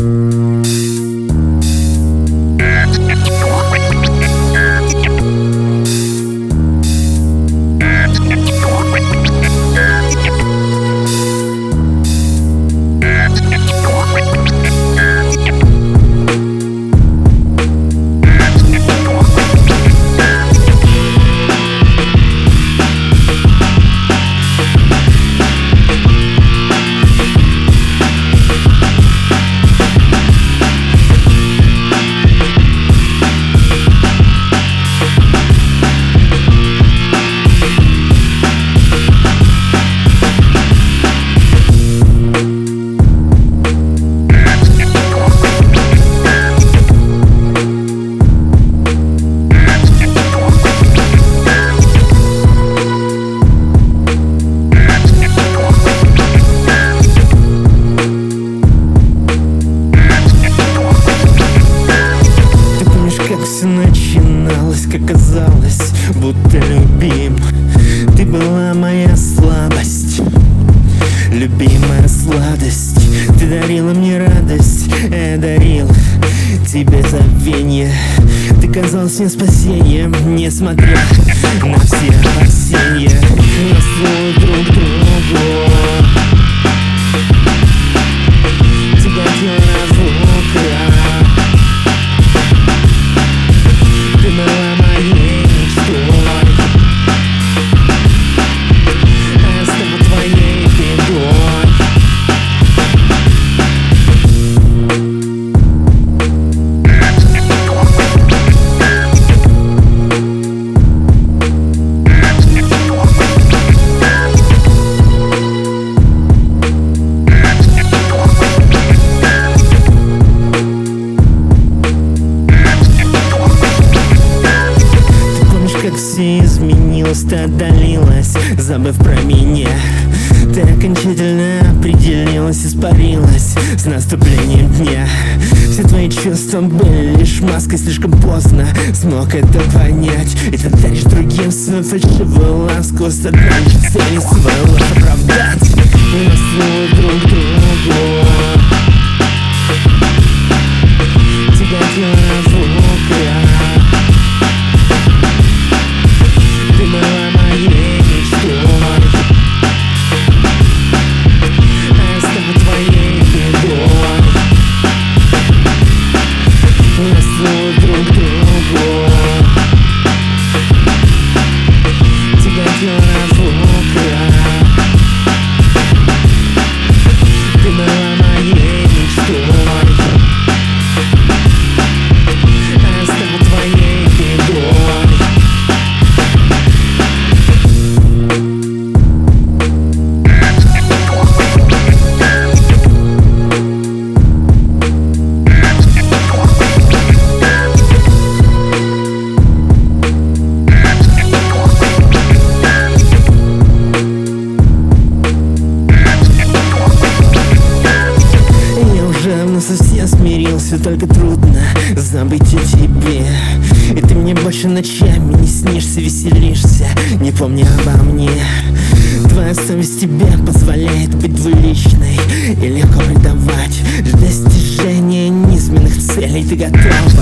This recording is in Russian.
Все начиналось, как казалось, будто любим. Ты была моя слабость, любимая сладость. Ты дарила мне радость, я дарил тебе забвенье. Ты казалась мне спасением, несмотря на все опасения. Нас друг другу тяготела разлука. Ты была моей мечтой, а я стал твоей бедой. Как все изменилось, ты отдалилась, забыв про меня. Ты окончательно определилась, испарилась с наступлением дня. Все твои чувства были лишь маской, слишком поздно смог это понять. И ты даришь другим свою фальшивую ласку, с одной лишь целью свою ложь оправдать. И нас друг другу тяготела разлука. Ты была моей мечтой, а я стал твоей бедой. Нас друг другу тяготела разлука. Ты была моей мечтой, а я стал твоей бедой. Совсем смирился, только трудно забыть о тебе. И ты мне больше ночами не снишься, веселишься, не помня обо мне. Твоя совесть тебе позволяет быть двуличной и легко предавать. Для достижения низменных целей ты готов